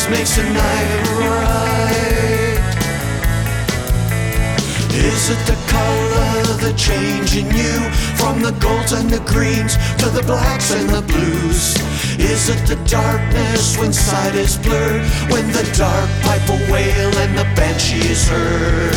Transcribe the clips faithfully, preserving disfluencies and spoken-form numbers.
is makes the night right? Is it the color, the change in you, from the golds and the greens to the blacks and the blues? Is it the darkness when sight is blurred, when the dark pipe a wail and the banshee is heard?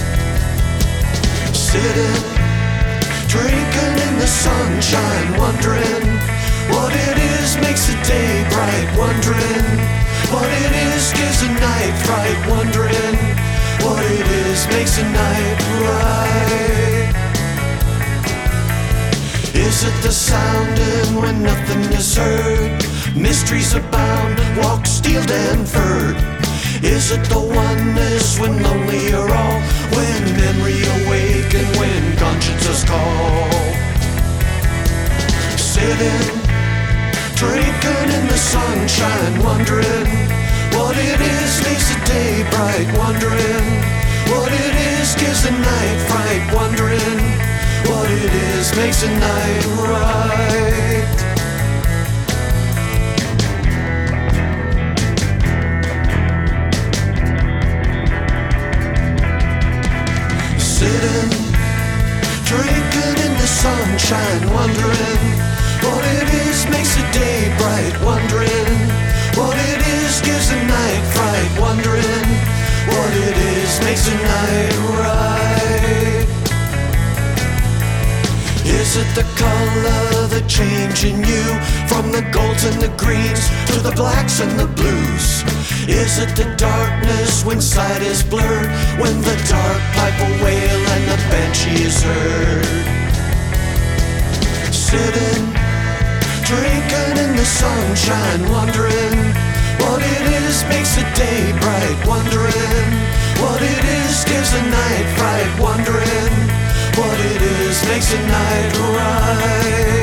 Sitting, drinking in the sunshine, wondering what it is makes the day bright, wondering what it is gives the night fright, wondering what it is makes the night right. Is it the sounding when nothing is heard? Mysteries abound, walk steeled and furred. Is it the oneness when lonely you're all, when memory awake and when consciences call? Sitting, drinking in the sunshine, wondering what it is makes the day bright, wondering what it is gives the night fright, wondering what it is makes the night right. Sitting, drinking in the sunshine, wondering what it is makes the day bright, wondering what it is gives the night fright, wondering what it is makes the night right. Is it the color, the change in you, from the golds and the greens to the blacks and the blues? Is it the darkness when sight is blurred, when the dark pipe a wail and the banshee is heard? Sitting, drinking in the sunshine, wondering what it is makes the day bright, wondering what it is gives the night fright, wondering what it is makes the night right.